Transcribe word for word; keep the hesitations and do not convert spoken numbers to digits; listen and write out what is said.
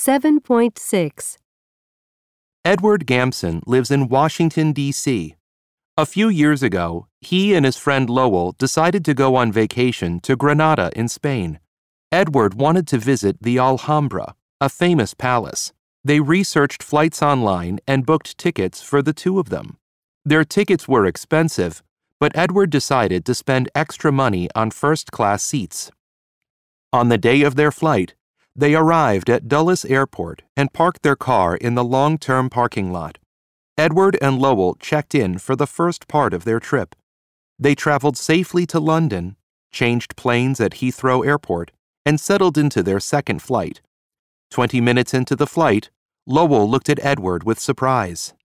seven point six. Edward Gamson lives in Washington, D C A few years ago, he and his friend Lowell decided to go on vacation to Granada in Spain. Edward wanted to visit the Alhambra, a famous palace. They researched flights online and booked tickets for the two of them. Their tickets were expensive, but Edward decided to spend extra money on first-class seats. On the day of their flight, they arrived at Dulles Airport and parked their car in the long-term parking lot. Edward and Lowell checked in for the first part of their trip. They traveled safely to London, changed planes at Heathrow Airport, and settled into their second flight. Twenty minutes into the flight, Lowell looked at Edward with surprise.